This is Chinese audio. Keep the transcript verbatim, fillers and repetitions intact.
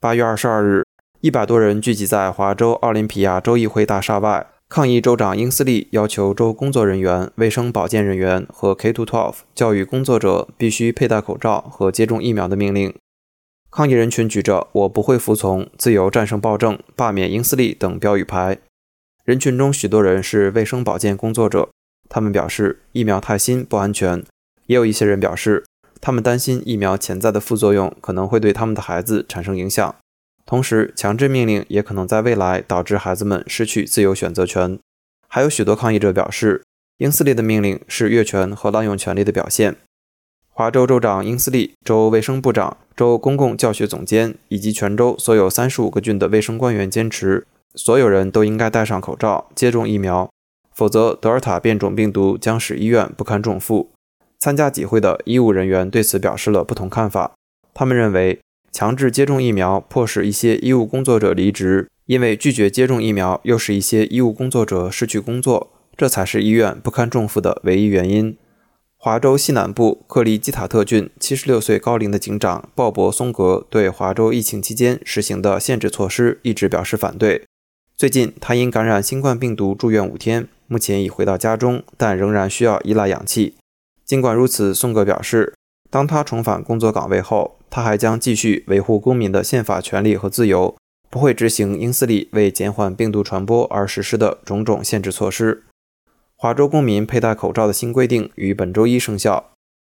八月二十二日，一百多人聚集在华州奥林匹亚州议会大厦外，抗议州长英斯利要求州工作人员、卫生保健人员和 K 十二 教育工作者必须佩戴口罩和接种疫苗的命令。抗议人群举着"我不会服从，自由战胜暴政，罢免英斯利"等标语牌。人群中许多人是卫生保健工作者，他们表示疫苗太新不安全，也有一些人表示他们担心疫苗潜在的副作用可能会对他们的孩子产生影响，同时强制命令也可能在未来导致孩子们失去自由选择权。还有许多抗议者表示，英斯利的命令是越权和滥用权力的表现。华州州长英斯利、州卫生部长、州公共教学总监以及全州所有三十五个郡的卫生官员坚持，所有人都应该戴上口罩、接种疫苗，否则德尔塔变种病毒将使医院不堪重负。参加集会的医务人员对此表示了不同看法，他们认为强制接种疫苗迫使一些医务工作者离职，因为拒绝接种疫苗又使一些医务工作者失去工作，这才是医院不堪重负的唯一原因。华州西南部克利基塔特郡七十六岁高龄的警长鲍勃·松格对华州疫情期间实行的限制措施一直表示反对。最近他因感染新冠病毒住院五天，目前已回到家中，但仍然需要依赖氧气。尽管如此，松格表示，当他重返工作岗位后，他还将继续维护公民的宪法权利和自由，不会执行英斯利为减缓病毒传播而实施的种种限制措施。华州公民佩戴口罩的新规定于本周一生效，